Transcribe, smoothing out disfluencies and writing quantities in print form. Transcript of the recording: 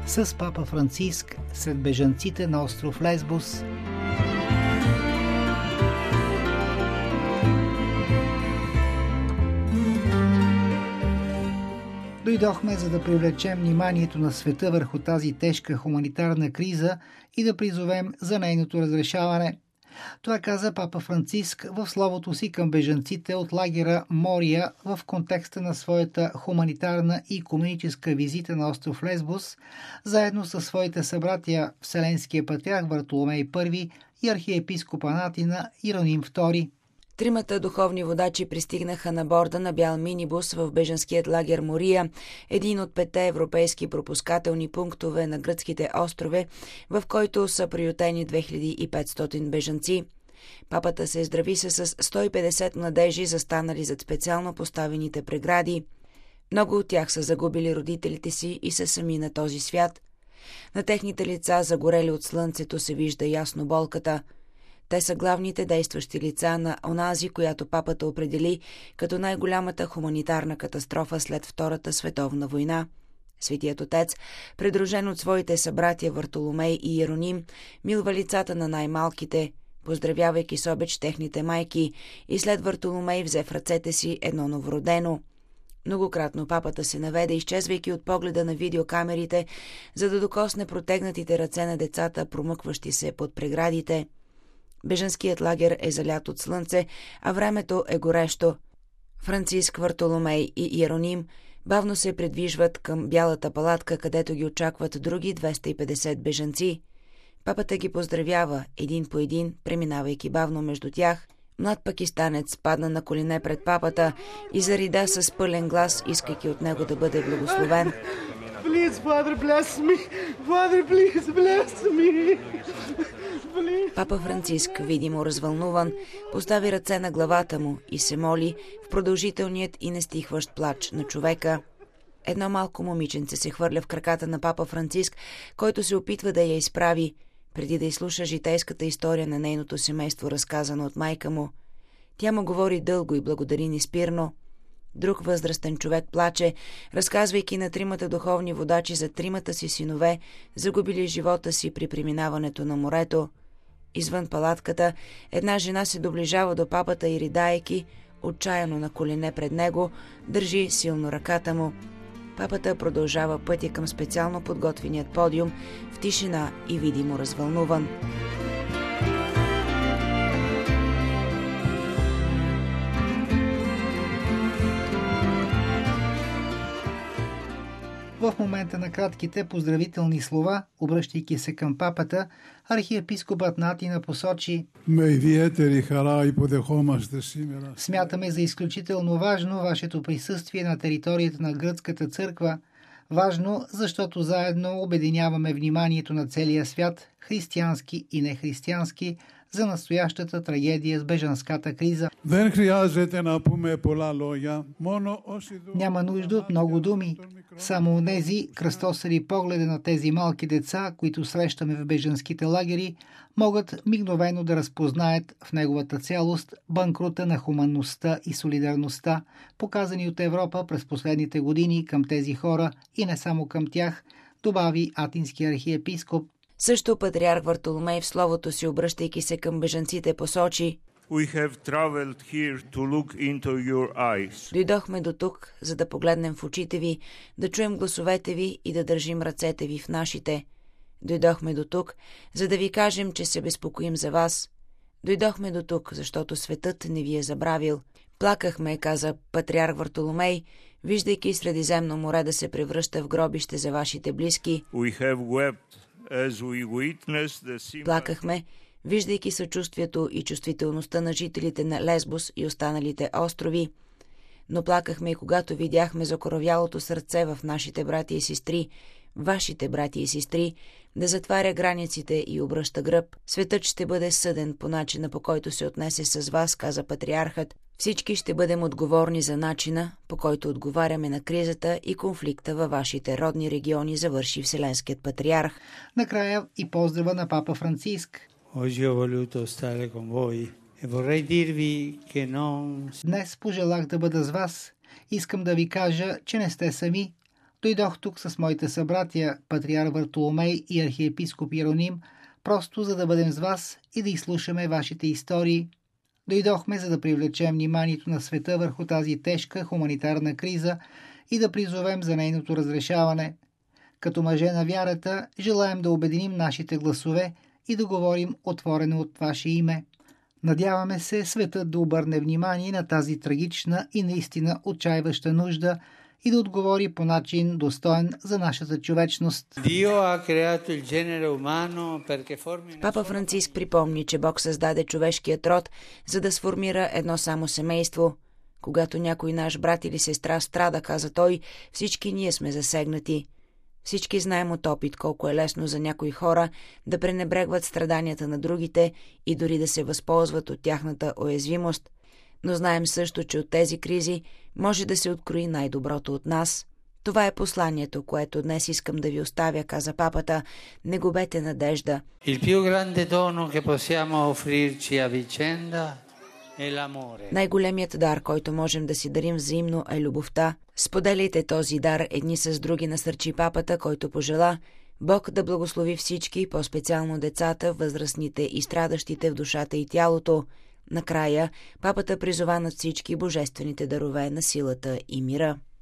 с папа Франциск сред бежанците на остров Лесбос. Дойдохме, за да привлечем вниманието на света върху тази тежка хуманитарна криза и да призовем за нейното разрешаване. Това каза папа Франциск в словото си към бежанците от лагера Мория в контекста на своята хуманитарна и икуменическа визита на остров Лесбос, заедно със своите събратия Вселенския патриарх Вартоломей I и архиепископ Анатина Иероним II. Тримата духовни водачи пристигнаха на борда на бял минибус в бежанският лагер Мория, един от 5 европейски пропускателни пунктове на гръцките острови, в който са приютени 2500 бежанци. Папата се здрави с 150 младежи, застанали зад специално поставените прегради. Много от тях са загубили родителите си и са сами на този свят. На техните лица, загорели от слънцето, се вижда ясно болката. Те са главните действащи лица на онази, която папата определи като най-голямата хуманитарна катастрофа след Втората световна война. Светият отец, придружен от своите събратия Вартоломей и Иероним, милва лицата на най-малките, поздравявайки с обич техните майки, и след Вартоломей взе в ръцете си едно новородено. Многократно папата се наведе, изчезвайки от погледа на видеокамерите, за да докосне протегнатите ръце на децата, промъкващи се под преградите. Бежанският лагер е залят от слънце, а времето е горещо. Франциск, Вартоломей и Иероним бавно се придвижват към бялата палатка, където ги очакват други 250 бежанци. Папата ги поздравява един по един, преминавайки бавно между тях. Млад пакистанец падна на колене пред папата и зарида с пълен глас, искайки от него да бъде благословен. Please, Father, bless me. Father, please, bless me. Папа Франциск, видимо развълнуван, постави ръце на главата му и се моли в продължителният и нестихващ плач на човека. Едно малко момиченце се хвърля в краката на папа Франциск, който се опитва да я изправи, преди да изслуша житейската история на нейното семейство, разказана от майка му. Тя му говори дълго и благодари неспирно. Друг възрастен човек плаче, разказвайки на тримата духовни водачи за тримата си синове, загубили живота си при преминаването на морето. Извън палатката една жена се доближава до папата и, ридайки, отчаяно на колене пред него, държи силно ръката му. Папата продължава пътя към специално подготвеният подиум в тишина и видимо развълнуван. В момента на кратките поздравителни слова, обръщайки се към папата, архиепископът Натина посочи: смятаме за изключително важно вашето присъствие на територията на гръцката църква. Важно, защото заедно обединяваме вниманието на целия свят, християнски и нехристиянски, за настоящата трагедия с бежанската криза. Няма нужда от много думи. Само онези кръстосали погледа на тези малки деца, които срещаме в бежанските лагери, могат мигновено да разпознаят в неговата цялост банкрута на хуманността и солидарността, показани от Европа през последните години към тези хора и не само към тях, добави атински архиепископ. Също патриарх Вартоломей в словото си, обръщайки се към бежанците, посочи: дойдохме до тук, за да погледнем в очите ви, да чуем гласовете ви и да държим ръцете ви в нашите. Дойдохме до тук, за да ви кажем, че се безпокоим за вас. Дойдохме до тук, защото светът не ви е забравил. Плакахме, каза патриарх Вартоломей, виждайки Средиземно море да се превръща в гробище за вашите близки. Плакахме, виждайки съчувствието и чувствителността на жителите на Лесбос и останалите острови. Но плакахме и когато видяхме закоравялото сърце в нашите братя и сестри, вашите братя и сестри, да затваря границите и обръща гръб. Светът ще бъде съден по начина, по който се отнесе с вас, каза патриархът. Всички ще бъдем отговорни за начина, по който отговаряме на кризата и конфликта във вашите родни региони, завърши Вселенският патриарх. Накрая и поздрава на папа Франциск. Днес пожелах да бъда с вас. Искам да ви кажа, че не сте сами. Дойдох тук с моите събратия, патриар Вартоломей и архиепископ Иероним, просто за да бъдем с вас и да изслушаме вашите истории. Дойдохме, за да привлечем вниманието на света върху тази тежка хуманитарна криза и да призовем за нейното разрешаване. Като мъже на вярата, желаем да обединим нашите гласове и да говорим отворено от ваше име. Надяваме се светът да обърне внимание на тази трагична и наистина отчаиваща нужда и да отговори по начин достоен за нашата човечност. Папа Франциск припомни, че Бог създаде човешкият род, за да сформира едно само семейство. Когато някой наш брат или сестра страда, каза той, всички ние сме засегнати. Всички знаем от опит колко е лесно за някои хора да пренебрегват страданията на другите и дори да се възползват от тяхната уязвимост. Но знаем също, че от тези кризи може да се открои най-доброто от нас. Това е посланието, което днес искам да ви оставя, каза папата. Не губете надежда. Най-големият дар, който можем да си дарим взаимно, е любовта. Споделяйте този дар едни с други, насърчи папата, който пожела Бог да благослови всички, по-специално децата, възрастните и страдащите в душата и тялото. Накрая, папата призова над всички божествените дарове на силата и мира.